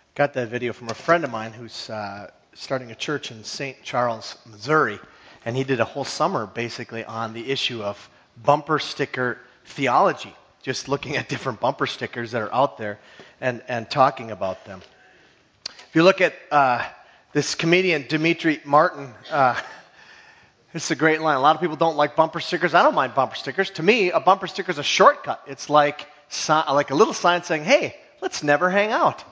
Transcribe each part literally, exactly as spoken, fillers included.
Got that video from a friend of mine who's uh, starting a church in Saint Charles, Missouri, and he did a whole summer basically on the issue of bumper sticker theology, just looking at different bumper stickers that are out there and, and talking about them. If you look at uh, this comedian, Demetri Martin, uh, this is a great line. A lot of people don't like bumper stickers. I don't mind bumper stickers. To me, a bumper sticker is a shortcut. It's like, like a little sign saying, hey, let's never hang out.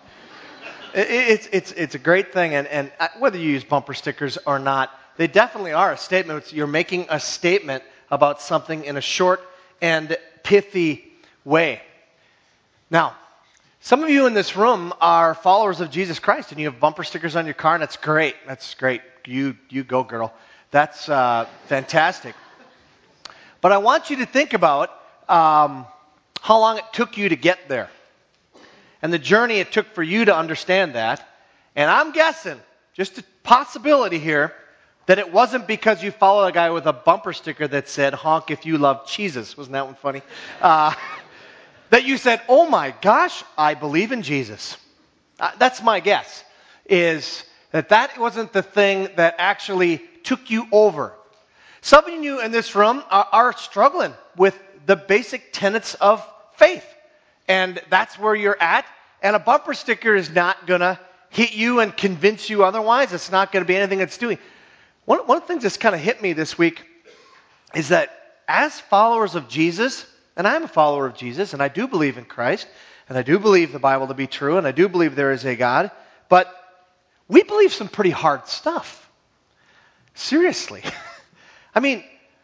It's it's it's a great thing, and, and whether you use bumper stickers or not, they definitely are a statement. You're making a statement about something in a short and pithy way. Now, some of you in this room are followers of Jesus Christ, and you have bumper stickers on your car, and that's great. That's great. You you go, girl. That's uh, fantastic. But I want you to think about um, how long it took you to get there. And the journey it took for you to understand that. And I'm guessing, just a possibility here, that it wasn't because you followed a guy with a bumper sticker that said, honk if you love Jesus. Wasn't that one funny? Uh, that you said, oh my gosh, I believe in Jesus. Uh, that's my guess, is that that wasn't the thing that actually took you over. Some of you in this room are, are struggling with the basic tenets of faith. And that's where you're at. And a bumper sticker is not going to hit you and convince you otherwise. It's not going to be anything it's doing. One, one of the things that's kind of hit me this week is that as followers of Jesus, and I'm a follower of Jesus, and I do believe in Christ, and I do believe the Bible to be true, and I do believe there is a God, but we believe some pretty hard stuff. Seriously. I mean,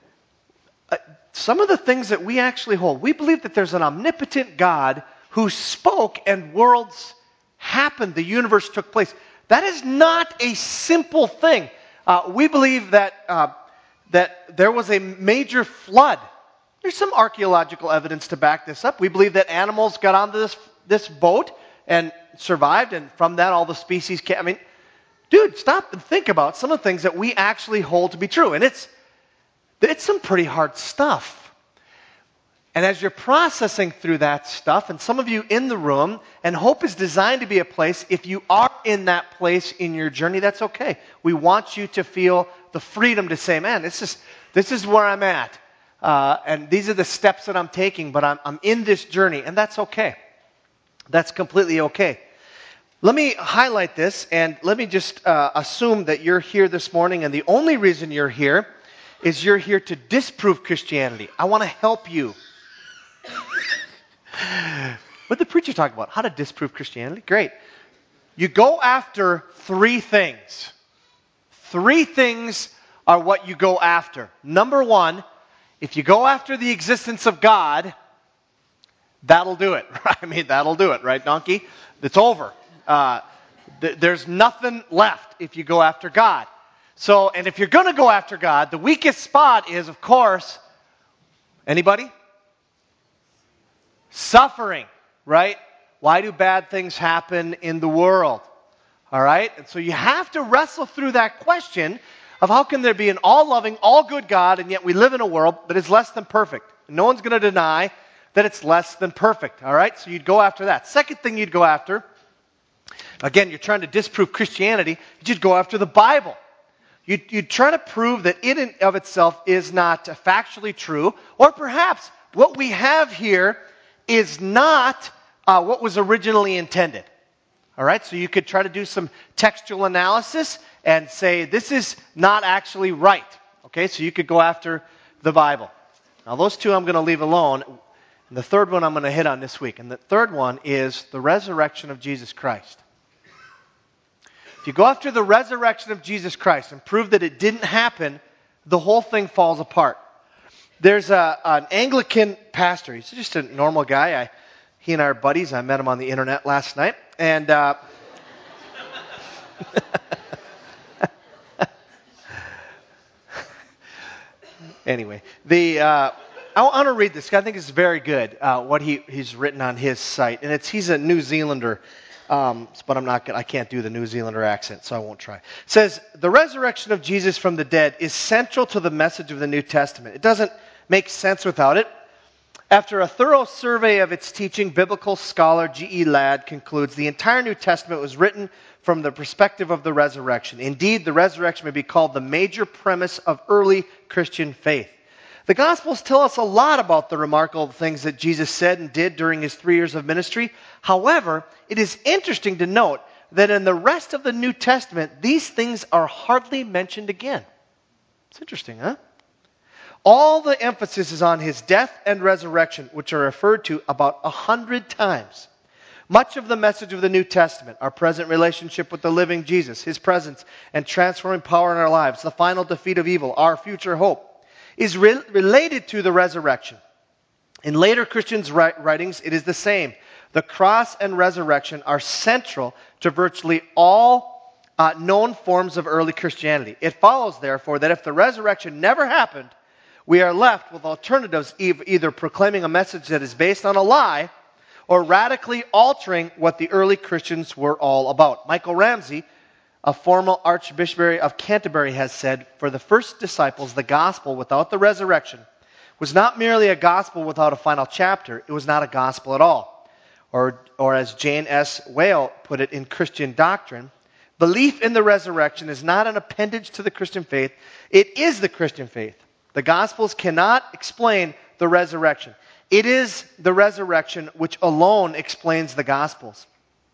uh, some of the things that we actually hold, we believe that there's an omnipotent God who spoke and worlds happened, the universe took place. That is not a simple thing. Uh, we believe that uh, that there was a major flood. There's some archaeological evidence to back this up. We believe that animals got onto this this boat and survived, and from that all the species came. I mean, dude, stop and think about some of the things that we actually hold to be true, and it's it's some pretty hard stuff. And as you're processing through that stuff, and some of you in the room, and Hope is designed to be a place, if you are in that place in your journey, that's okay. We want you to feel the freedom to say, man, this is this is where I'm at. Uh, and these are the steps that I'm taking, but I'm, I'm in this journey, and that's okay. That's completely okay. Let me highlight this, and let me just uh, assume that you're here this morning, and the only reason you're here is you're here to disprove Christianity. I want to help you. What did the preacher talk about? How to disprove Christianity? Great. You go after three things. Three things are what you go after. Number one, if you go after the existence of God, that'll do it. I mean, that'll do it, right, donkey? It's over. Uh, th- there's nothing left if you go after God. So, and if you're going to go after God, the weakest spot is, of course, anybody? Suffering, right? Why do bad things happen in the world? All right? And so you have to wrestle through that question of how can there be an all-loving, all-good God, and yet we live in a world that is less than perfect. No one's going to deny that it's less than perfect. All right? So you'd go after that. Second thing you'd go after, again, you're trying to disprove Christianity, you'd go after the Bible. You'd, you'd try to prove that it in of itself is not factually true, or perhaps what we have here is not uh, what was originally intended. All right, so you could try to do some textual analysis and say this is not actually right. Okay, so you could go after the Bible. Now those two I'm going to leave alone. And the third one I'm going to hit on this week. And the third one is the resurrection of Jesus Christ. If you go after the resurrection of Jesus Christ and prove that it didn't happen, the whole thing falls apart. There's a, an Anglican pastor. He's just a normal guy. I, he and I are buddies. I met him on the internet last night. And uh, anyway, the uh, I want to read this. I think it's very good, uh, what he, he's written on his site. And it's he's a New Zealander, um, but I'm not. I can't do the New Zealander accent, so I won't try. It says, the resurrection of Jesus from the dead is central to the message of the New Testament. It doesn't make sense without it. After a thorough survey of its teaching, biblical scholar G E Ladd concludes the entire New Testament was written from the perspective of the resurrection. Indeed, the resurrection may be called the major premise of early Christian faith. The Gospels tell us a lot about the remarkable things that Jesus said and did during his three years of ministry. However, it is interesting to note that in the rest of the New Testament, these things are hardly mentioned again. It's interesting, huh? All the emphasis is on his death and resurrection, which are referred to about a hundred times. Much of the message of the New Testament, our present relationship with the living Jesus, his presence and transforming power in our lives, the final defeat of evil, our future hope, is re- related to the resurrection. In later Christians' writings, it is the same. The cross and resurrection are central to virtually all uh, known forms of early Christianity. It follows, therefore, that if the resurrection never happened, we are left with alternatives, either proclaiming a message that is based on a lie or radically altering what the early Christians were all about. Michael Ramsey, a former Archbishop of Canterbury, has said, for the first disciples, the gospel without the resurrection was not merely a gospel without a final chapter, it was not a gospel at all. Or, or as Jane S. Whale put it in Christian Doctrine, belief in the resurrection is not an appendage to the Christian faith, it is the Christian faith. The Gospels cannot explain the resurrection. It is the resurrection which alone explains the Gospels.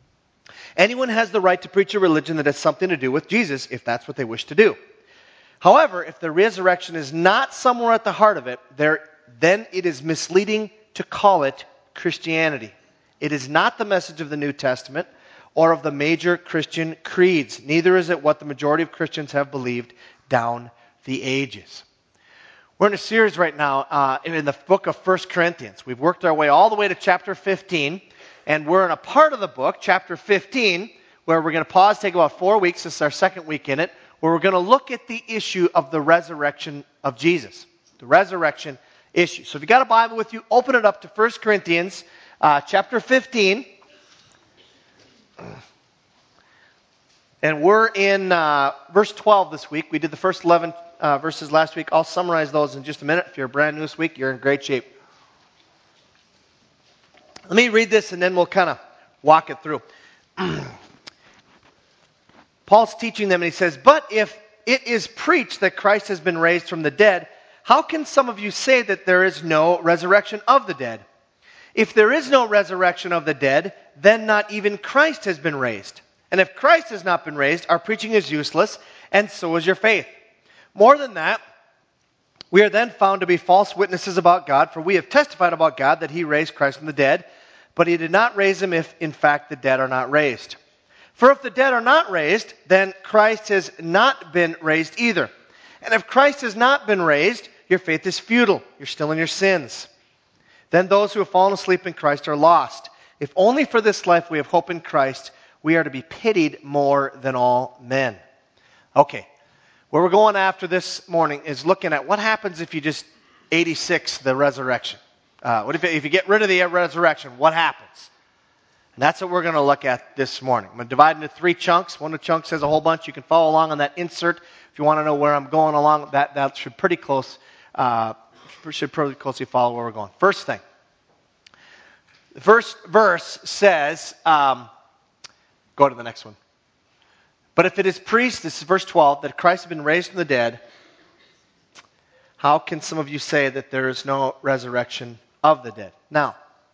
Anyone has the right to preach a religion that has something to do with Jesus, if that's what they wish to do. However, if the resurrection is not somewhere at the heart of it, there, then it is misleading to call it Christianity. It is not the message of the New Testament or of the major Christian creeds. Neither is it what the majority of Christians have believed down the ages. We're in a series right now uh, in the book of First Corinthians. We've worked our way all the way to chapter fifteen, and we're in a part of the book, chapter fifteen, where we're going to pause, take about four weeks, this is our second week in it, where we're going to look at the issue of the resurrection of Jesus, the resurrection issue. So if you got a Bible with you, open it up to First Corinthians uh, chapter fifteen. And we're in uh, verse twelve this week. We did the first eleven uh, verses last week. I'll summarize those in just a minute. If you're brand new this week, you're in great shape. Let me read this and then we'll kind of walk it through. Paul's teaching them and he says, but if it is preached that Christ has been raised from the dead, how can some of you say that there is no resurrection of the dead? If there is no resurrection of the dead, then not even Christ has been raised. And if Christ has not been raised, our preaching is useless, and so is your faith. More than that, we are then found to be false witnesses about God, for we have testified about God that he raised Christ from the dead, but he did not raise him if, in fact, the dead are not raised. For if the dead are not raised, then Christ has not been raised either. And if Christ has not been raised, your faith is futile. You're still in your sins. Then those who have fallen asleep in Christ are lost. If only for this life we have hope in Christ, we are to be pitied more than all men. Okay, where we're going after this morning is looking at what happens if you just eighty-six the resurrection. Uh, what if, if you get rid of the resurrection, what happens? And that's what we're going to look at this morning. I'm going to divide into three chunks. One of the chunks has a whole bunch. You can follow along on that insert. If you want to know where I'm going along, that, that should pretty close, uh, should pretty closely follow where we're going. First thing. The first verse says, um, go to the next one. But if it is preached, this is verse twelve, that Christ has been raised from the dead, how can some of you say that there is no resurrection of the dead? Now,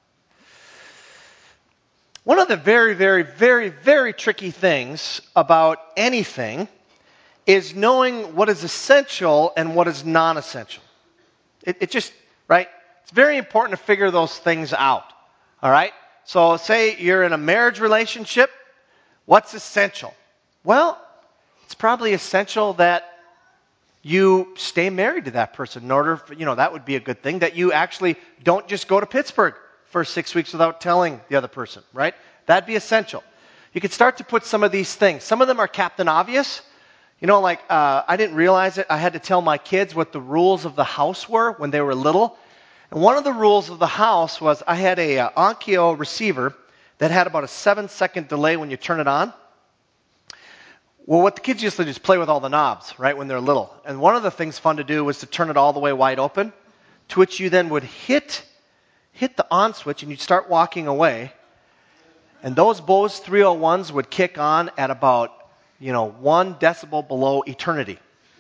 one of the very, very, very, very tricky things about anything is knowing what is essential and what is non-essential. It, it just, right? It's very important to figure those things out. All right? So say you're in a marriage relationship. What's essential? Well, it's probably essential that you stay married to that person in order for, you know, that would be a good thing, that you actually don't just go to Pittsburgh for six weeks without telling the other person, right? That'd be essential. You could start to put some of these things. Some of them are Captain Obvious. You know, like, uh, I didn't realize it. I had to tell my kids what the rules of the house were when they were little. And one of the rules of the house was I had a uh, Onkyo receiver that had about a seven second delay when you turn it on. Well, what the kids used to do is play with all the knobs, right, when they're little. And one of the things fun to do was to turn it all the way wide open, to which you then would hit hit the on switch and you'd start walking away. And those Bose three oh ones would kick on at about, you know, one decibel below eternity.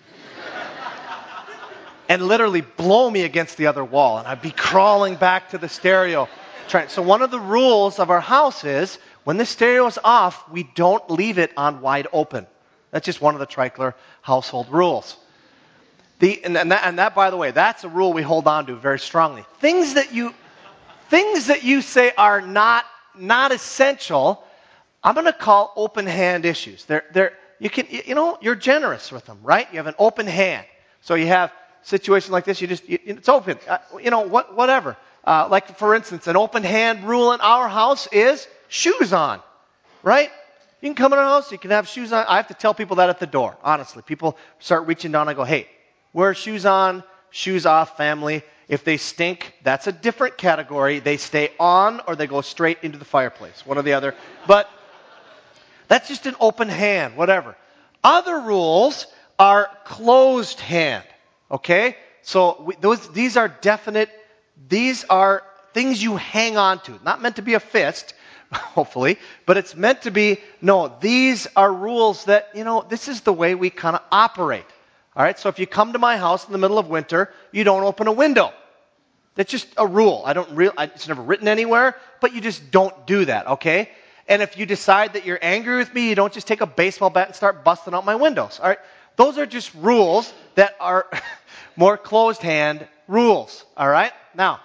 And literally blow me against the other wall. And I'd be crawling back to the stereo. Trying. So one of the rules of our house is, when the stereo is off, we don't leave it on wide open. That's just one of the Treichler household rules. The, and, and, that, and that, by the way, that's a rule we hold on to very strongly. Things that you, things that you say are not not essential, I'm going to call open hand issues. They're, they're, you can, you know, you're generous with them, right? You have an open hand. So you have a situation like this, you just, you, it's open. Uh, you know, what, whatever. Uh, like, for instance, an open hand rule in our house is shoes on, right? You can come in our house, you can have shoes on. I have to tell people that at the door, honestly. People start reaching down, I go, hey, wear shoes on, shoes off, family. If they stink, that's a different category. They stay on or they go straight into the fireplace, one or the other. But that's just an open hand, whatever. Other rules are closed hand, okay? So we, those, these are definite, these are things you hang on to. Not meant to be a fist, hopefully, but it's meant to be, no, these are rules that, you know, this is the way we kind of operate. All right, so if you come to my house in the middle of winter, you don't open a window. That's just a rule. I don't real. It's never written anywhere, but you just don't do that, okay? And if you decide that you're angry with me, you don't just take a baseball bat and start busting out my windows. All right, those are just rules that are more closed hand rules. All right, now,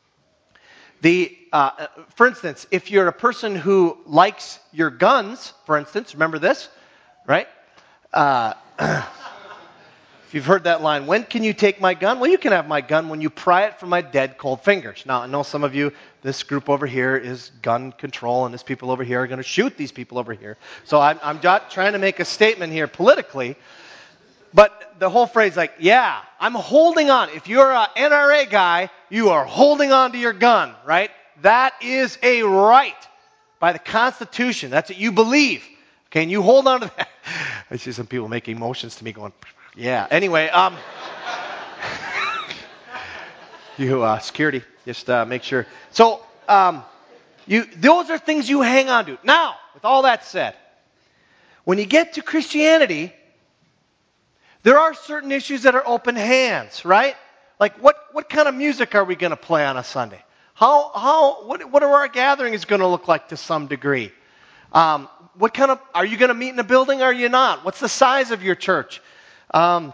the uh, for instance, if you're a person who likes your guns, for instance, remember this, right? Uh, If you've heard that line, when can you take my gun? Well, you can have my gun when you pry it from my dead, cold fingers. Now, I know some of you, this group over here is gun control, and this people over here are going to shoot these people over here. So I'm, I'm not trying to make a statement here politically, but the whole phrase like, yeah, I'm holding on. If you're an N R A guy, you are holding on to your gun, right? That is a right by the Constitution. That's what you believe. Okay, and you hold on to that. I see some people making motions to me going, yeah. Anyway, um, you uh, security, just uh, make sure. So, um, you those are things you hang on to. Now, with all that said, when you get to Christianity, there are certain issues that are open hands, right? Like, what what kind of music are we going to play on a Sunday? How how what what are our gatherings going to look like to some degree? Um, what kind of are you going to meet in a building? Or are you not? What's the size of your church? Um,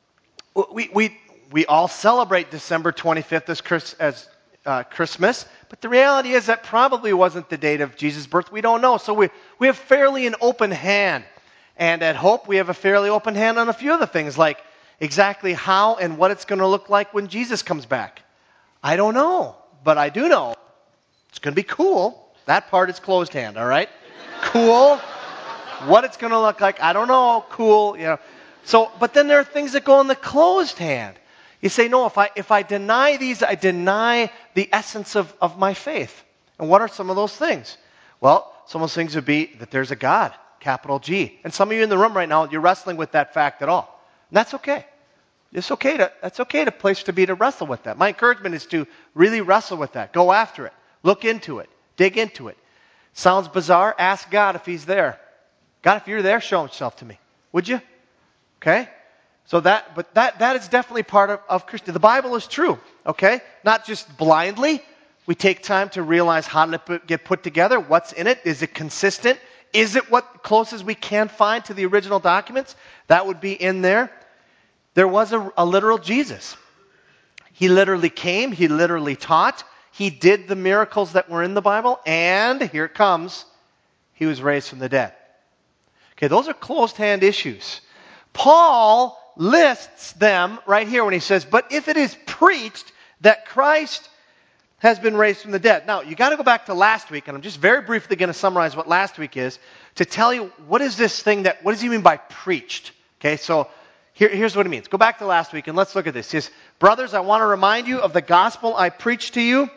we we we all celebrate December twenty-fifth as, Chris, as uh, Christmas, but the reality is that probably wasn't the date of Jesus' birth. We don't know, so we we have fairly an open hand, and at Hope we have a fairly open hand on a few other things, like exactly how and what it's going to look like when Jesus comes back. I don't know, but I do know it's going to be cool. That part is closed hand, all right? Cool. What it's going to look like, I don't know. Cool, you know. So, but then there are things that go in the closed hand. You say, no, if I if I deny these, I deny the essence of, of my faith. And what are some of those things? Well, some of those things would be that there's a God, capital G. And some of you in the room right now, you're wrestling with that fact at all. And that's okay. It's okay to, that's okay to place to be to wrestle with that. My encouragement is to really wrestle with that. Go after it. Look into it. Dig into it. Sounds bizarre? Ask God if He's there. God, if you're there, show Himself to me. Would you? Okay? So that, but that, that is definitely part of, of Christianity. The Bible is true. Okay? Not just blindly. We take time to realize how to put, get put together. What's in it? Is it consistent? Is it what closest we can find to the original documents? That would be in there. There was a, a literal Jesus. He literally came. He literally taught. He did the miracles that were in the Bible. And here it comes. He was raised from the dead. Okay, those are closed-hand issues. Paul lists them right here when he says, but if it is preached that Christ has been raised from the dead. Now, you got to go back to last week, and I'm just very briefly going to summarize what last week is, to tell you what is this thing that, what does he mean by preached? Okay, so here, here's what it means. Go back to last week, and let's look at this. He says, brothers, I want to remind you of the gospel I preached to you.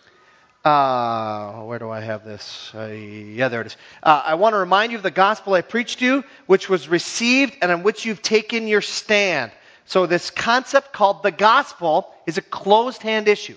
Uh, where do I have this? Uh, yeah, there it is. Uh, I want to remind you of the gospel I preached to you, which was received and on which you've taken your stand. So this concept called the gospel is a closed-hand issue.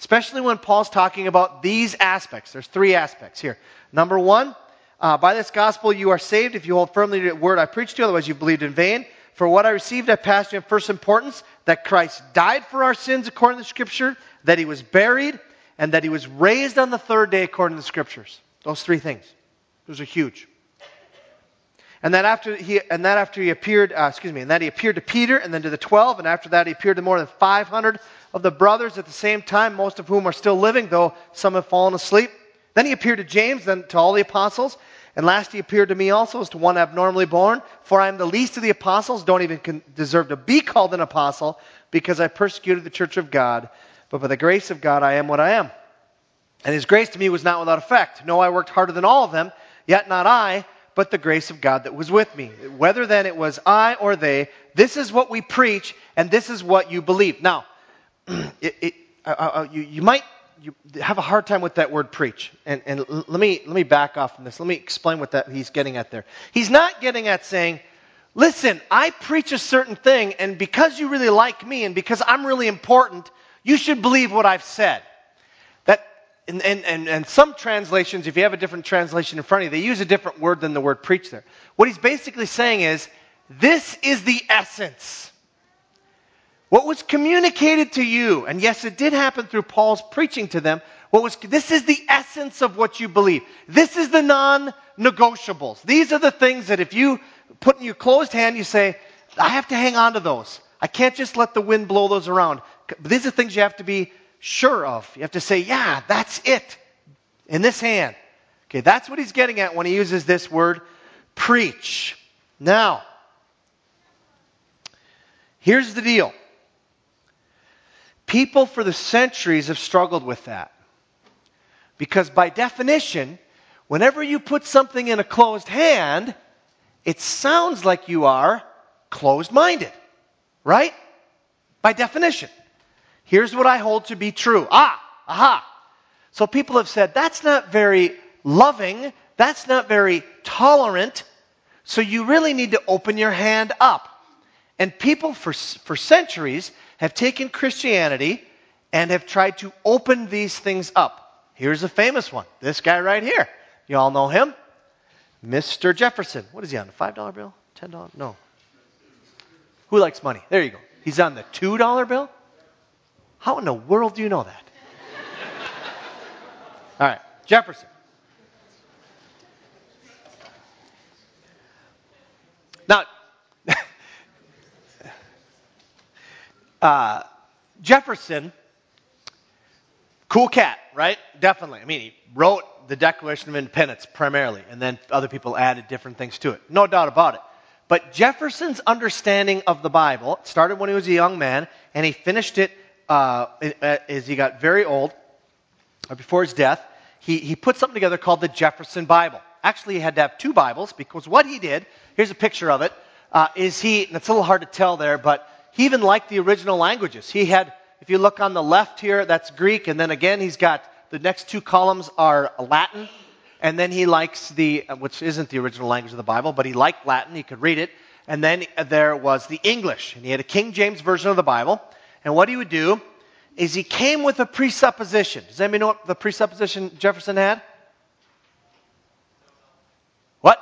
Especially when Paul's talking about these aspects. There's three aspects here. Number one, uh, by this gospel you are saved if you hold firmly to the word I preached to you, otherwise you believed in vain. For what I received I passed you in first importance, that Christ died for our sins according to the Scripture, that he was buried, and that he was raised on the third day according to the Scriptures. Those three things. Those are huge. And that after he and that after he appeared, uh, excuse me, and that he appeared to Peter and then to the twelve, and after that he appeared to more than five hundred of the brothers at the same time, most of whom are still living, though some have fallen asleep. Then he appeared to James, then to all the apostles. And last he appeared to me also as to one abnormally born. For I am the least of the apostles, don't even con- deserve to be called an apostle, because I persecuted the church of God. But by the grace of God I am what I am. And his grace to me was not without effect. No, I worked harder than all of them, yet not I, but the grace of God that was with me. Whether then it was I or they, this is what we preach, and this is what you believe. Now, it, it, uh, uh, you, you might you have a hard time with that word preach. And, and l- let me let me back off from this. Let me explain what that he's getting at there. He's not getting at saying, listen, I preach a certain thing, and because you really like me, and because I'm really important, you should believe what I've said. That and, and, and, and some translations, if you have a different translation in front of you, they use a different word than the word preach there. What he's basically saying is, this is the essence. What was communicated to you, and yes, it did happen through Paul's preaching to them, what was this is the essence of what you believe. This is the non-negotiables. These are the things that if you put in your closed hand, you say, I have to hang on to those. I can't just let the wind blow those around. But these are things you have to be sure of. You have to say, yeah, that's it, in this hand. Okay, that's what he's getting at when he uses this word, preach. Now, here's the deal. People for the centuries have struggled with that. Because by definition, whenever you put something in a closed hand, it sounds like you are closed-minded. Right? By definition. Here's what I hold to be true. Ah, aha. So people have said, that's not very loving. That's not very tolerant. So you really need to open your hand up. And people for, for centuries have taken Christianity and have tried to open these things up. Here's a famous one. This guy right here. You all know him? Mister Jefferson. What is he on? A five dollar bill? ten dollars? No. Who likes money? There you go. He's on the two dollar bill? How in the world do you know that? All right. Jefferson. Now, uh, Jefferson, cool cat, right? Definitely. I mean, he wrote the Declaration of Independence primarily, and then other people added different things to it. No doubt about it. But Jefferson's understanding of the Bible started when he was a young man, and he finished it uh, as he got very old, or before his death. He, he put something together called the Jefferson Bible. Actually, he had to have two Bibles, because what he did, here's a picture of it, uh, is he, and it's a little hard to tell there, but he even liked the original languages. He had, if you look on the left here, that's Greek, and then again he's got, the next two columns are Latin, and then he likes the, which isn't the original language of the Bible, but he liked Latin, he could read it, and then there was the English, and he had a King James version of the Bible, and what he would do is he came with a presupposition. Does anybody know what the presupposition Jefferson had? What?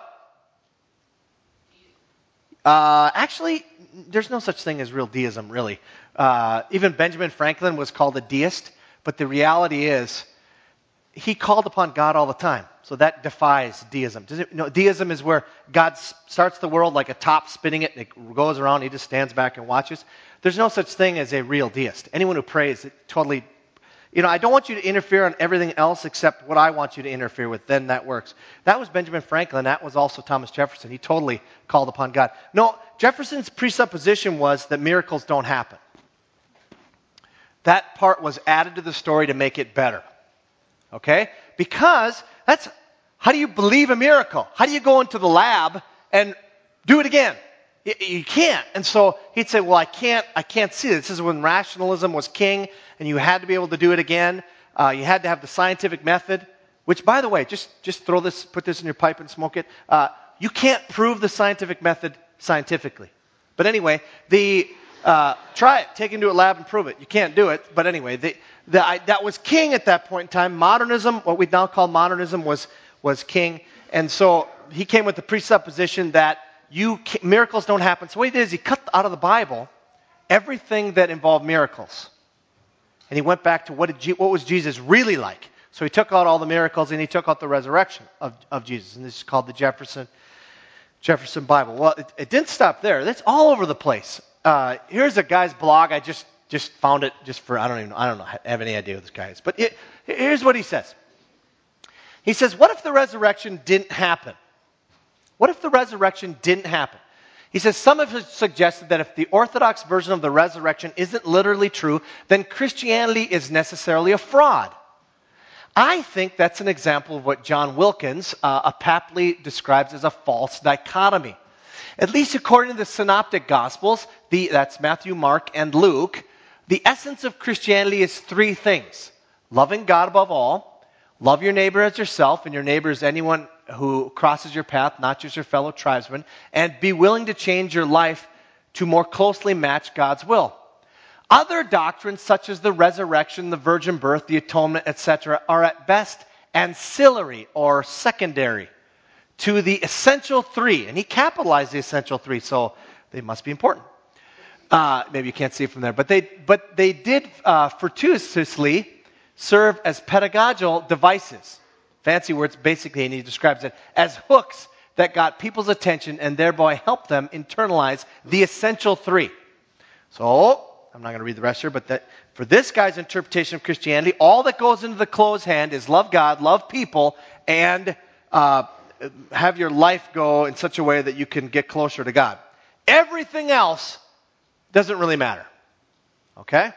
Uh, actually, there's no such thing as real deism, really. Uh, even Benjamin Franklin was called a deist, but the reality is he called upon God all the time. So that defies deism. Does it, you know, deism is where God s- starts the world like a top spinning it, and it goes around, he just stands back and watches. There's no such thing as a real deist. Anyone who prays, it totally, you know, I don't want you to interfere on everything else except what I want you to interfere with. Then that works. That was Benjamin Franklin. That was also Thomas Jefferson. He totally called upon God. No, Jefferson's presupposition was that miracles don't happen. That part was added to the story to make it better. Okay? Because that's, how do you believe a miracle? How do you go into the lab and do it again? You, you can't. And so he'd say, well, I can't, I can't see it. This is when rationalism was king and you had to be able to do it again. Uh, you had to have the scientific method, which, by the way, just, just throw this, put this in your pipe and smoke it. Uh, you can't prove the scientific method scientifically. But anyway, the, Uh, try it. Take him to a lab and prove it. You can't do it. But anyway, the, the, I, that was king at that point in time. Modernism, what we now call modernism, was, was king. And so he came with the presupposition that you miracles don't happen. So what he did is he cut out of the Bible everything that involved miracles. And he went back to what, did Je- what was Jesus really like. So he took out all the miracles and he took out the resurrection of, of Jesus. And this is called the Jefferson Jefferson Bible. Well, it, it didn't stop there. That's all over the place. Uh, here's a guy's blog. I just, just found it just for, I don't even know, I don't know, have any idea what this guy is. But it, here's what he says. He says, what if the resurrection didn't happen? What if the resurrection didn't happen? He says, some have suggested that if the Orthodox version of the resurrection isn't literally true, then Christianity is necessarily a fraud. I think that's an example of what John Wilkins uh, aptly describes as a false dichotomy. At least according to the Synoptic Gospels, the, that's Matthew, Mark, and Luke, the essence of Christianity is three things. Loving God above all, love your neighbor as yourself, and your neighbor is anyone who crosses your path, not just your fellow tribesman, and be willing to change your life to more closely match God's will. Other doctrines, such as the resurrection, the virgin birth, the atonement, et cetera, are at best ancillary or secondary to the essential three. And he capitalized the essential three, so they must be important. Uh, maybe you can't see it from there. But they, but they did uh, fortuitously serve as pedagogical devices. Fancy words, basically, and he describes it as hooks that got people's attention and thereby helped them internalize the essential three. So, I'm not going to read the rest here, but that for this guy's interpretation of Christianity, all that goes into the closed hand is love God, love people, and uh, have your life go in such a way that you can get closer to God. Everything else doesn't really matter. Okay?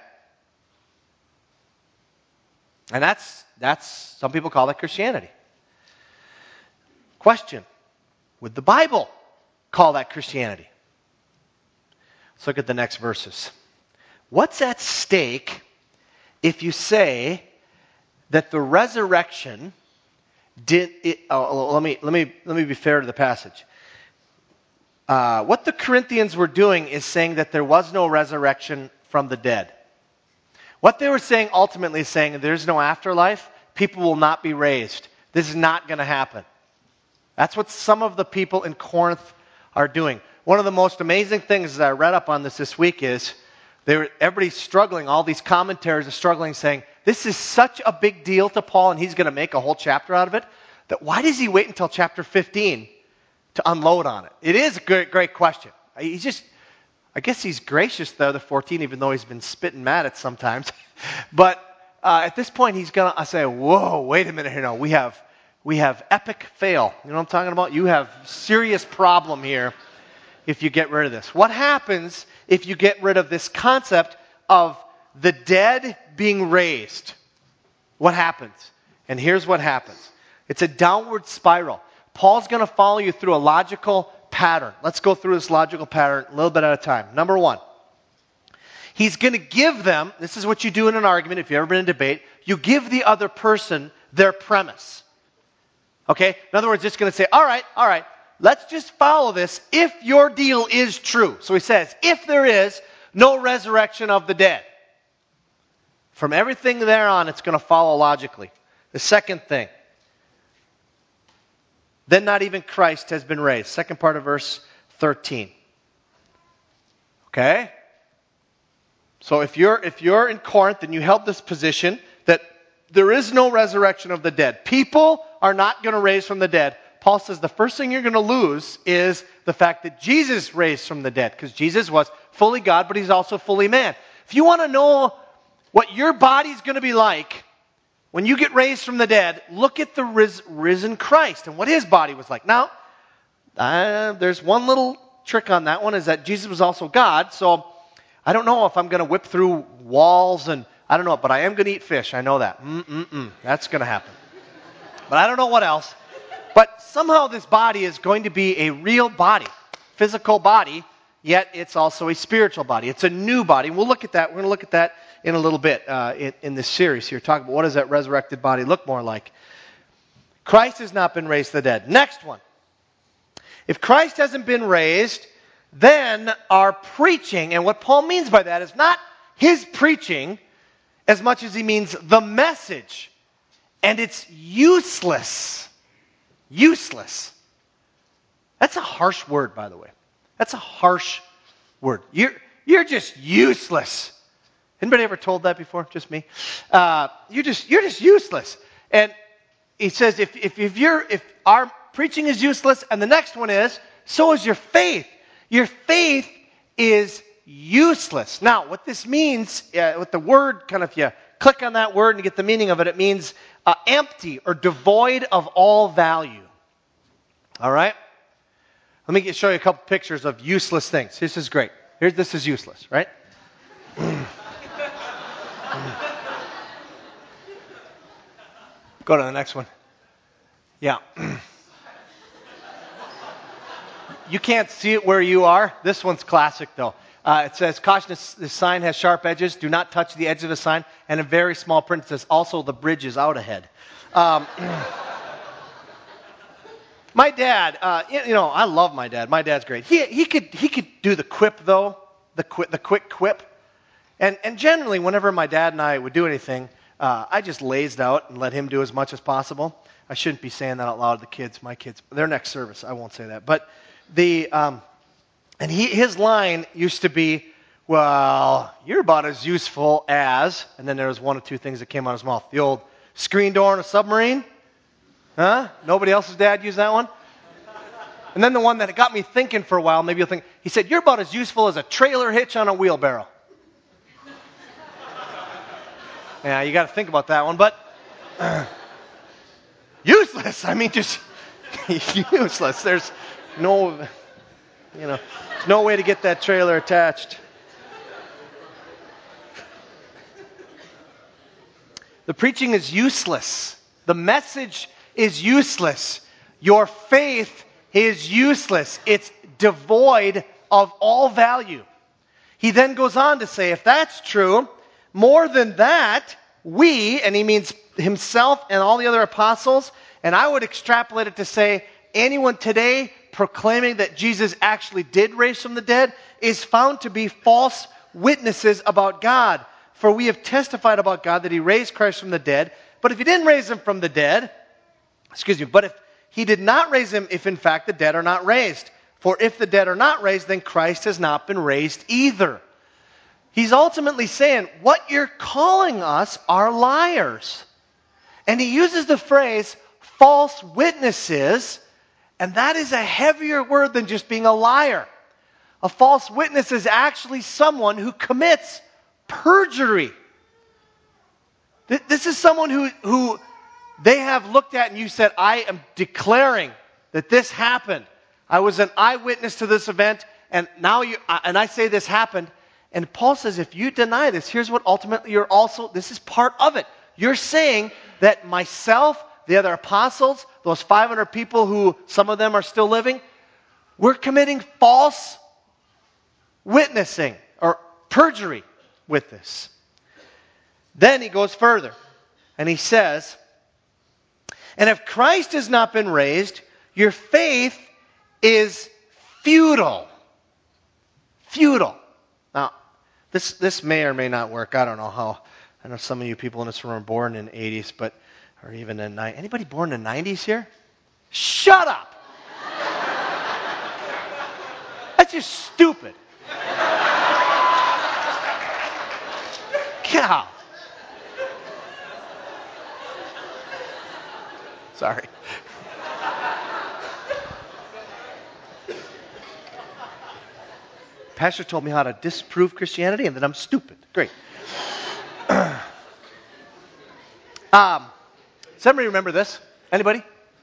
And that's, that's some people call that Christianity. Question, would the Bible call that Christianity? Let's look at the next verses. What's at stake if you say that the resurrection did? It, oh, let me let me let me be fair to the passage. Uh, what the Corinthians were doing is saying that there was no resurrection from the dead. What they were saying ultimately is saying there's no afterlife. People will not be raised. This is not going to happen. That's what some of the people in Corinth are doing. One of the most amazing things that I read up on this this week is they were, everybody's struggling. All these commentaries are struggling, saying this is such a big deal to Paul, and he's going to make a whole chapter out of it. That why does he wait until chapter fifteen to unload on it? It is a great, great question. He's just, I guess he's gracious though, the fourteen, even though he's been spitting mad at sometimes. But uh, at this point, he's going to say, "Whoa, wait a minute here. No, we have we have epic fail. You know what I'm talking about? You have serious problem here." If you get rid of this. What happens if you get rid of this concept of the dead being raised? What happens? And here's what happens. It's a downward spiral. Paul's going to follow you through a logical pattern. Let's go through this logical pattern a little bit at a time. Number one, he's going to give them, this is what you do in an argument if you've ever been in a debate, you give the other person their premise. Okay? In other words, it's going to say, all right, all right, let's just follow this if your deal is true. So he says, if there is no resurrection of the dead. From everything there on, it's going to follow logically. The second thing, then not even Christ has been raised. Second part of verse thirteen. Okay? So if you're, if you're in Corinth and you held this position that there is no resurrection of the dead, people are not going to raise from the dead, Paul says the first thing you're going to lose is the fact that Jesus raised from the dead, because Jesus was fully God, but he's also fully man. If you want to know what your body's going to be like when you get raised from the dead, look at the ris- risen Christ and what his body was like. Now, uh, there's one little trick on that one, is that Jesus was also God, so I don't know if I'm going to whip through walls and I don't know, but I am going to eat fish. I know that. Mm-mm-mm. That's going to happen. But I don't know what else. But somehow this body is going to be a real body, physical body, yet it's also a spiritual body. It's a new body. We'll look at that. We're going to look at that in a little bit uh, in, in this series here. Talk about what does that resurrected body look more like. Christ has not been raised from the dead. Next one. If Christ hasn't been raised, then our preaching, and what Paul means by that is not his preaching as much as he means the message. And it's useless. Useless. That's a harsh word, by the way. That's a harsh word. You're, you're just useless. Anybody ever told that before? Just me? Uh, you're just you're just useless. And he says if, if if you're if our preaching is useless, and the next one is, so is your faith. Your faith is useless. Now, what this means, uh, with the word, kind of, if you click on that word and get the meaning of it, it means uh, empty or devoid of all value. All right? Let me get, show you a couple pictures of useless things. This is great. Here's this is useless, right? Go to the next one. Yeah. You can't see it where you are. This one's classic, though. Uh, it says, caution, this, this sign has sharp edges. Do not touch the edge of the sign. And in very small print, it says, also the bridge is out ahead. Um, my dad, uh, you know, I love my dad. My dad's great. He he could he could do the quip, though, the quip, the quick quip. And and generally, whenever my dad and I would do anything, uh, I just lazed out and let him do as much as possible. I shouldn't be saying that out loud to the kids. My kids, their next service, I won't say that. But the um, and he his line used to be, well, you're about as useful as, and then there was one or two things that came out of his mouth. The old screen door on a submarine. Huh? Nobody else's dad used that one? And then the one that got me thinking for a while, maybe you'll think, he said, you're about as useful as a trailer hitch on a wheelbarrow. Yeah, you got to think about that one, but uh, useless. I mean, just useless. There's no, you know, there's no way to get that trailer attached. The preaching is useless. The message is useless. Your faith is useless. It's devoid of all value. He then goes on to say, if that's true, more than that, we, and he means himself and all the other apostles, and I would extrapolate it to say anyone today proclaiming that Jesus actually did raise from the dead is found to be false witnesses about God. For we have testified about God that he raised Christ from the dead. But if he didn't raise him from the dead, excuse me, but if he did not raise him, if in fact the dead are not raised. For if the dead are not raised, then Christ has not been raised either. He's ultimately saying, what you're calling us are liars. And he uses the phrase, false witnesses, and that is a heavier word than just being a liar. A false witness is actually someone who commits perjury. This is someone who, who they have looked at and you said, I am declaring that this happened. I was an eyewitness to this event, and now you, and I say this happened. And Paul says, if you deny this, here's what ultimately you're also, this is part of it. You're saying that myself, the other apostles, those five hundred people who some of them are still living, we're committing false witnessing or perjury with this. Then he goes further and he says, and if Christ has not been raised, your faith is futile. Futile. Now, this this may or may not work. I don't know how. I know some of you people in this room are born in the eighties, but or even in nineties. Anybody born in the nineties here? Shut up! That's just stupid. Cow. Sorry. Pastor told me how to disprove Christianity and that I'm stupid. Great. um, does anybody remember this? Anybody?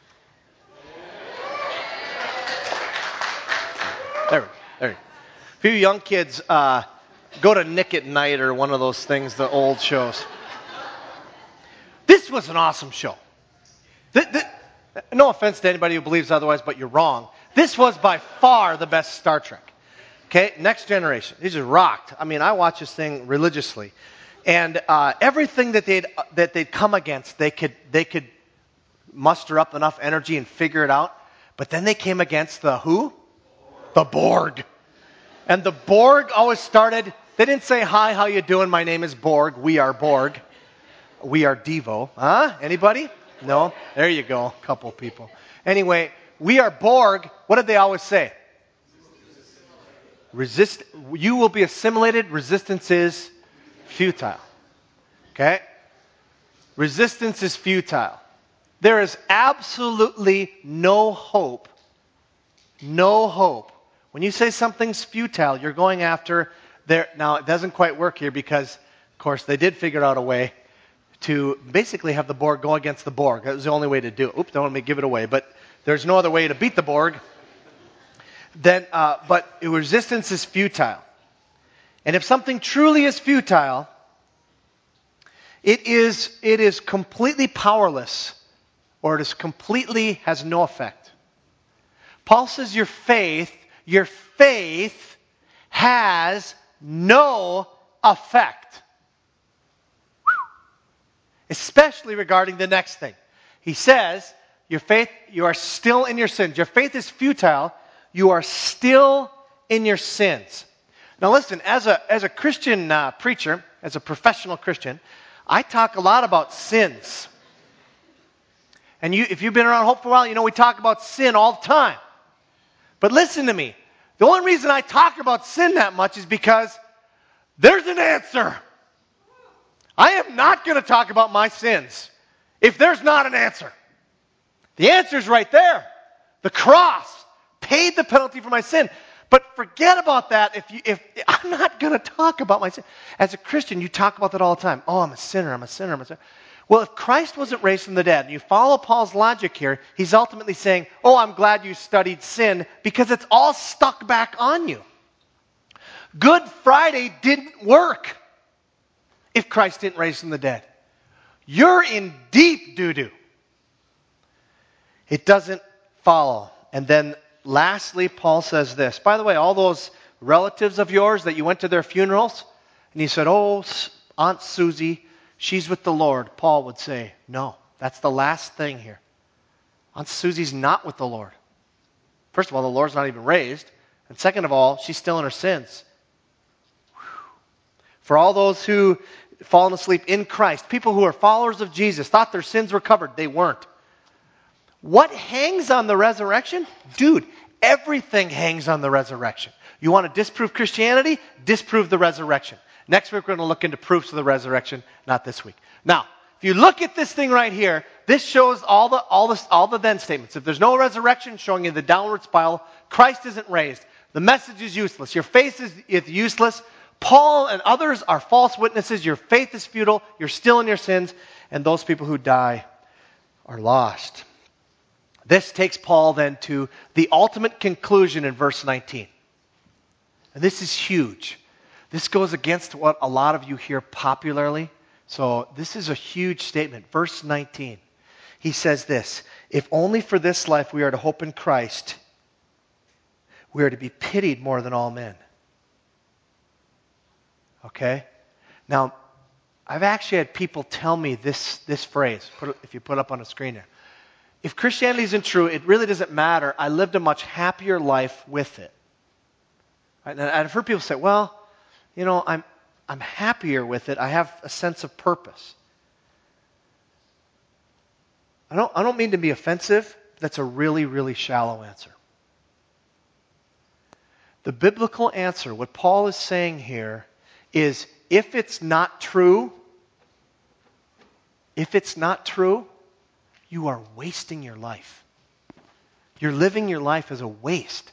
There we go. There we go. A few young kids uh, go to Nick at Night or one of those things, the old shows. This was an awesome show. Th- th- no offense to anybody who believes otherwise, but you're wrong. This was by far the best Star Trek. Okay, Next Generation. They just rocked. I mean, I watch this thing religiously, and uh, everything that they'd that they'd come against, they could they could muster up enough energy and figure it out. But then they came against the who? The Borg. And the Borg always started, they didn't say, hi, how you doing? My name is Borg. We are Borg. We are Devo. Huh? Anybody? No? There you go. A couple people. Anyway, we are Borg. What did they always say? Resist. You will be assimilated. Resistance is futile. Okay? Resistance is futile. There is absolutely no hope. No hope. When you say something's futile, you're going after there. Now, it doesn't quite work here because, of course, they did figure out a way to basically have the Borg go against the Borg. That was the only way to do it. Oops, don't want me to give it away, but there's no other way to beat the Borg. Then, uh, but resistance is futile. And if something truly is futile, it is it is completely powerless, or it is completely has no effect. Paul says your faith, your faith has no effect. Especially regarding the next thing. He says, your faith, you are still in your sins. Your faith is futile. You are still in your sins. Now listen, as a, as a Christian uh, preacher, as a professional Christian, I talk a lot about sins. And you, if you've been around Hope for a while, you know we talk about sin all the time. But listen to me. The only reason I talk about sin that much is because there's an answer. I am not going to talk about my sins if there's not an answer. The answer's right there. The cross paid the penalty for my sin. But forget about that if you if I'm not going to talk about my sin. As a Christian, you talk about that all the time. Oh, I'm a sinner, I'm a sinner, I'm a sinner. Well, if Christ wasn't raised from the dead, and you follow Paul's logic here, he's ultimately saying, oh, I'm glad you studied sin because it's all stuck back on you. Good Friday didn't work if Christ didn't raise from the dead. You're in deep doo-doo. It doesn't follow. And then lastly, Paul says this. By the way, all those relatives of yours that you went to their funerals, and you said, oh, Aunt Susie, she's with the Lord. Paul would say, no, that's the last thing here. Aunt Susie's not with the Lord. First of all, the Lord's not even raised. And second of all, she's still in her sins. For all those who fallen asleep in Christ, people who are followers of Jesus, thought their sins were covered. They weren't. What hangs on the resurrection? Dude, everything hangs on the resurrection. You want to disprove Christianity? Disprove the resurrection. Next week we're going to look into proofs of the resurrection, not this week. Now, if you look at this thing right here, this shows all the all the, all the then statements. If there's no resurrection, showing you the downward spiral, Christ isn't raised. The message is useless. Your faith is, is useless. Paul and others are false witnesses. Your faith is futile. You're still in your sins. And those people who die are lost. This takes Paul then to the ultimate conclusion in verse nineteen. And this is huge. This goes against what a lot of you hear popularly. So this is a huge statement. Verse nineteen. He says this, if only for this life we are to hope in Christ, we are to be pitied more than all men. Okay? Now, I've actually had people tell me this, this phrase, put it, if you put it up on a screen there. If Christianity isn't true, it really doesn't matter. I lived a much happier life with it. Right? And I've heard people say, well, you know, I'm I'm happier with it. I have a sense of purpose. I don't I don't mean to be offensive. That's a really, really shallow answer. The biblical answer, what Paul is saying here, is if it's not true, if it's not true, you are wasting your life. You're living your life as a waste.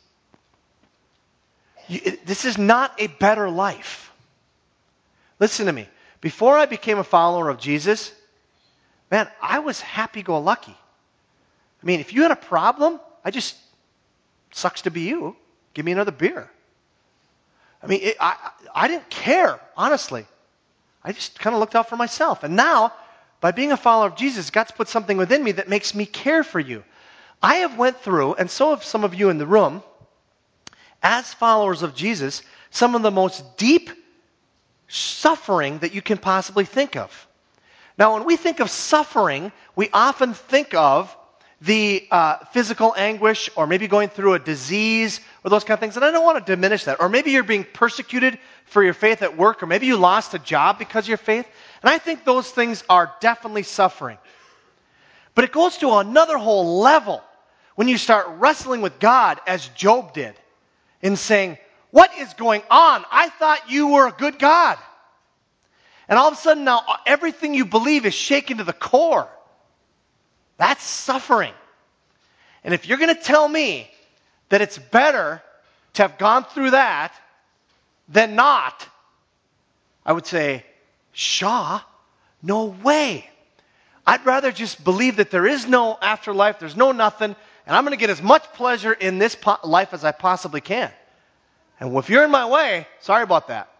You, it, this is not a better life. Listen to me. Before I became a follower of Jesus, man, I was happy-go-lucky. I mean, if you had a problem, I just, sucks to be you. Give me another beer. I mean, it, I, I didn't care, honestly. I just kind of looked out for myself. And now, by being a follower of Jesus, God's put something within me that makes me care for you. I have went through, and so have some of you in the room, as followers of Jesus, some of the most deep suffering that you can possibly think of. Now, when we think of suffering, we often think of the uh, physical anguish, or maybe going through a disease, or those kind of things. And I don't want to diminish that. Or maybe you're being persecuted for your faith at work, or maybe you lost a job because of your faith. And I think those things are definitely suffering. But it goes to another whole level when you start wrestling with God, as Job did, in saying, what is going on? I thought you were a good God. And all of a sudden now everything you believe is shaken to the core. That's suffering. And if you're going to tell me that it's better to have gone through that than not, I would say, Shaw, no way. I'd rather just believe that there is no afterlife, there's no nothing, and I'm going to get as much pleasure in this po- life as I possibly can. And if you're in my way, sorry about that.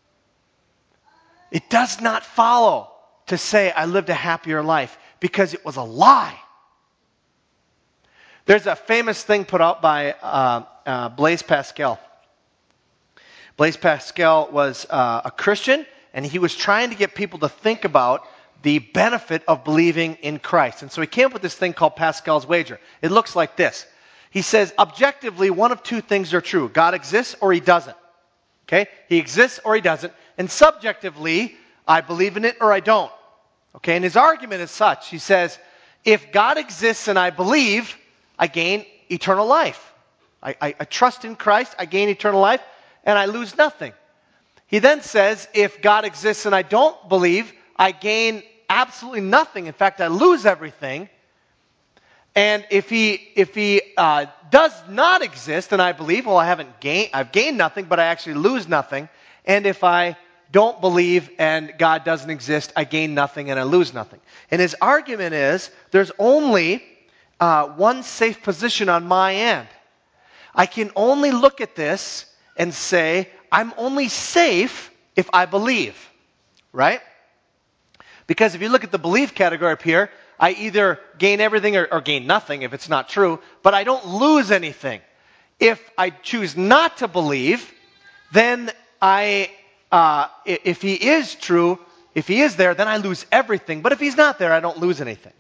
It does not follow to say I lived a happier life, because it was a lie. There's a famous thing put out by uh, uh, Blaise Pascal. Blaise Pascal was uh, a Christian, and he was trying to get people to think about the benefit of believing in Christ. And so he came up with this thing called Pascal's wager. It looks like this. He says, objectively, one of two things are true. God exists or he doesn't. Okay? He exists or he doesn't. And subjectively, I believe in it or I don't. Okay? And his argument is such. He says, if God exists and I believe, I gain eternal life. I, I, I trust in Christ, I gain eternal life, and I lose nothing. He then says, if God exists and I don't believe, I gain absolutely nothing. In fact, I lose everything. And if he if he uh, does not exist, and I believe, well, I haven't gained, I've gained nothing, but I actually lose nothing. And if I don't believe and God doesn't exist, I gain nothing and I lose nothing. And his argument is, there's only uh, one safe position on my end. I can only look at this and say, I'm only safe if I believe, right? Because if you look at the belief category up here, I either gain everything or, or gain nothing if it's not true, but I don't lose anything. If I choose not to believe, then I, uh, if he is true, if he is there, then I lose everything. But if he's not there, I don't lose anything.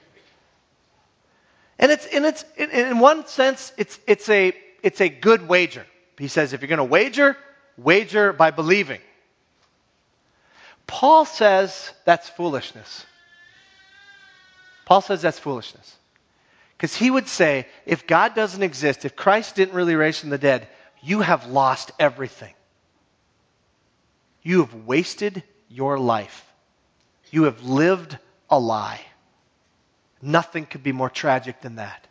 And it's, and it's in, in one sense, it's it's a it's a good wager. He says, if you're going to wager, wager by believing. Paul says that's foolishness. Paul says that's foolishness. Because he would say, if God doesn't exist, if Christ didn't really raise from the dead, you have lost everything. You have wasted your life. You have lived a lie. Nothing could be more tragic than that.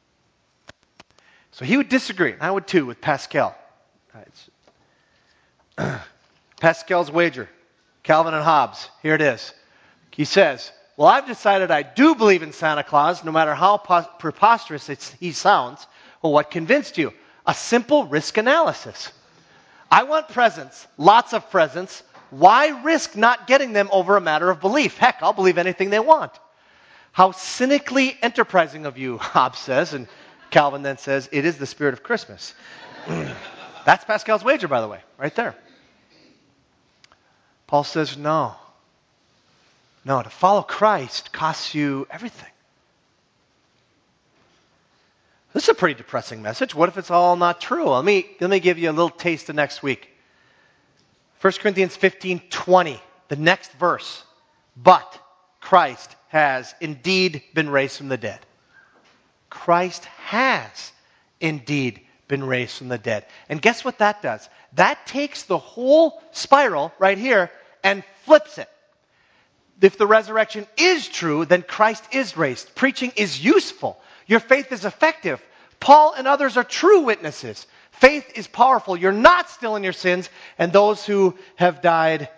So he would disagree, and I would too, with Pascal. Pascal's wager, Calvin and Hobbes, here it is. He says, well, I've decided I do believe in Santa Claus, no matter how preposterous it's, he sounds. Well, what convinced you? A simple risk analysis. I want presents, lots of presents. Why risk not getting them over a matter of belief? Heck, I'll believe anything they want. How cynically enterprising of you, Hobbes says, and Calvin then says, it is the spirit of Christmas. That's Pascal's wager, by the way, right there. Paul says, no. No, to follow Christ costs you everything. This is a pretty depressing message. What if it's all not true? Let me, let me give you a little taste of next week. First Corinthians fifteen twenty, the next verse. But Christ has indeed been raised from the dead. Christ has indeed been raised from the dead. And guess what that does? That takes the whole spiral right here and flips it. If the resurrection is true, then Christ is raised. Preaching is useful. Your faith is effective. Paul and others are true witnesses. Faith is powerful. You're not still in your sins, and those who have died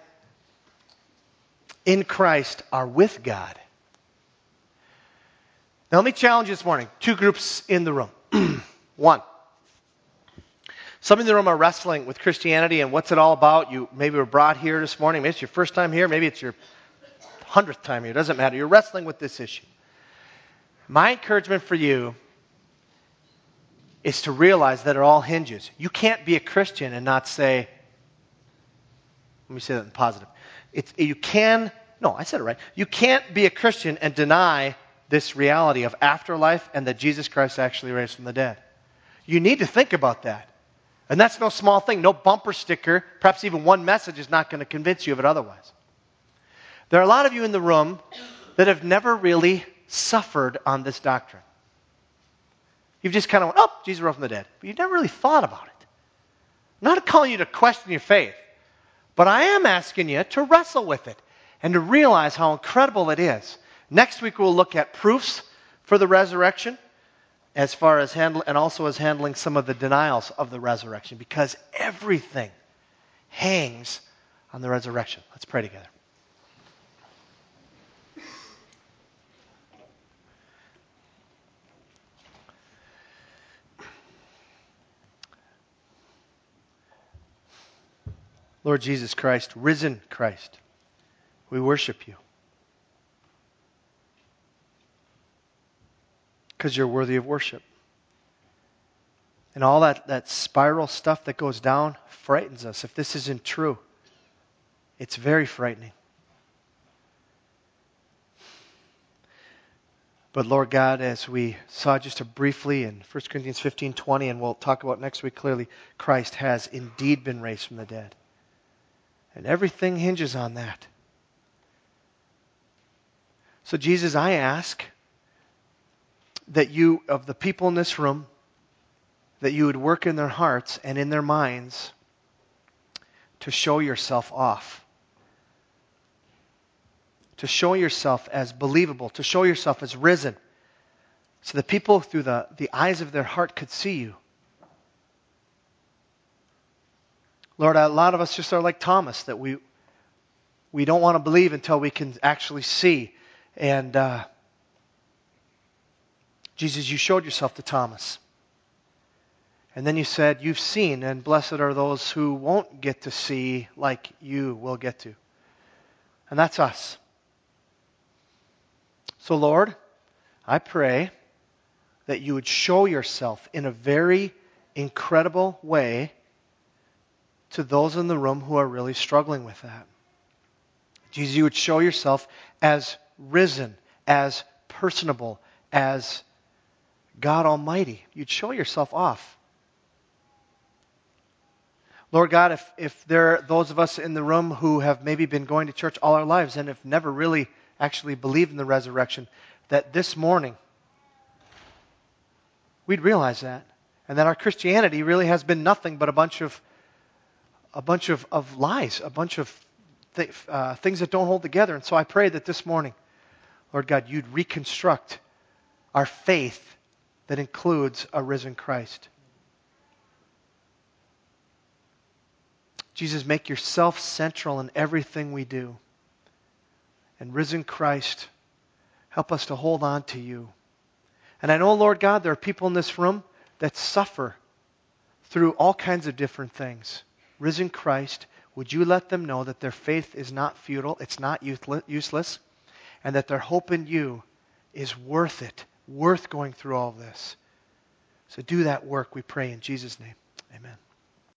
in Christ are with God. Now let me challenge you this morning. Two groups in the room. One, some in the room are wrestling with Christianity and what's it all about. You maybe were brought here this morning. Maybe it's your first time here. Maybe it's your hundredth time here. It doesn't matter. You're wrestling with this issue. My encouragement for you is to realize that it all hinges. You can't be a Christian and not say, let me say that in positive. It's, you can, no, I said it right. You can't be a Christian and deny this reality of afterlife and that Jesus Christ actually raised from the dead. You need to think about that. And that's no small thing. No bumper sticker, perhaps even one message is not going to convince you of it otherwise. There are a lot of you in the room that have never really suffered on this doctrine. You've just kind of went, oh, Jesus rose from the dead. But you've never really thought about it. I'm not calling you to question your faith, but I am asking you to wrestle with it and to realize how incredible it is. Next week we'll look at proofs for the resurrection as far as handle, and also as handling some of the denials of the resurrection, because everything hangs on the resurrection. Let's pray together. Lord Jesus Christ, risen Christ, we worship you because you're worthy of worship. And all that, that spiral stuff that goes down frightens us. If this isn't true, it's very frightening. But Lord God, as we saw just a briefly in First Corinthians fifteen twenty, and we'll talk about next week clearly, Christ has indeed been raised from the dead. And everything hinges on that. So Jesus, I ask that you, of the people in this room, that you would work in their hearts and in their minds to show yourself off. To show yourself as believable, to show yourself as risen, so that people through the, the eyes of their heart could see you. Lord, a lot of us just are like Thomas, that we we don't want to believe until we can actually see. And uh, Jesus, you showed yourself to Thomas. And then you said, you've seen, and blessed are those who won't get to see like you will get to. And that's us. So Lord, I pray that you would show yourself in a very incredible way to those in the room who are really struggling with that. Jesus, you would show yourself as risen, as personable, as God Almighty. You'd show yourself off. Lord God, if, if there are those of us in the room who have maybe been going to church all our lives and have never really actually believed in the resurrection, that this morning we'd realize that. And that our Christianity really has been nothing but a bunch of a bunch of, of lies, a bunch of th- uh, things that don't hold together. And so I pray that this morning, Lord God, you'd reconstruct our faith that includes a risen Christ. Jesus, make yourself central in everything we do. And risen Christ, help us to hold on to you. And I know, Lord God, there are people in this room that suffer through all kinds of different things. Risen Christ, would you let them know that their faith is not futile, it's not useless, and that their hope in you is worth it, worth going through all this. So do that work, we pray in Jesus' name. Amen.